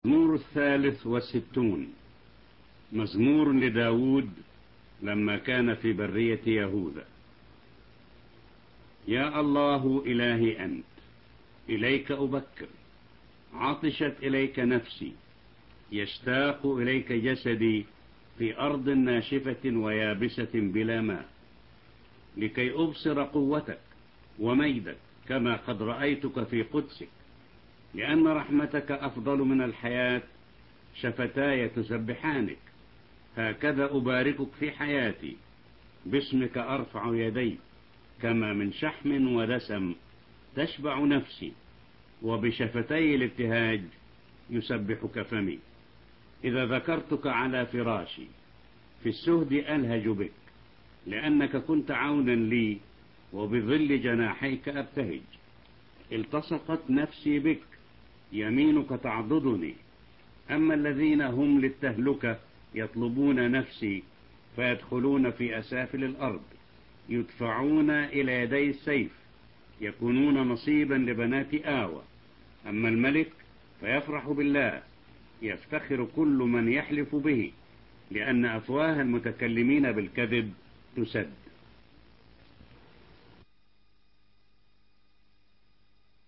المزمور 63 مزمور لداود لما كان في برية يهوذا. يا الله إلهي أنت، إليك أبكر، عطشت إليك نفسي، يشتاق إليك جسدي في أرض ناشفة ويابسة بلا ماء، لكي أبصر قوتك ومجدك كما قد رأيتك في قدسك، لأن رحمتك أفضل من الحياة، شفتاي تسبحانك. هكذا أباركك في حياتي، باسمك أرفع يدي، كما من شحم ودسم تشبع نفسي، وبشفتي الابتهاج يسبحك فمي. إذا ذكرتك على فراشي في السهد ألهج بك، لأنك كنت عونا لي، وبظل جناحيك أبتهج. التصقت نفسي بك، يمينك تعضدني. أما الذين هم للتهلكة يطلبون نفسي، فيدخلون في أسافل الأرض، يدفعون إلى يدي السيف، يكونون نصيبا لبنات آوى. أما الملك فيفرح بالله، يفتخر كل من يحلف به، لأن أفواه المتكلمين بالكذب تسد.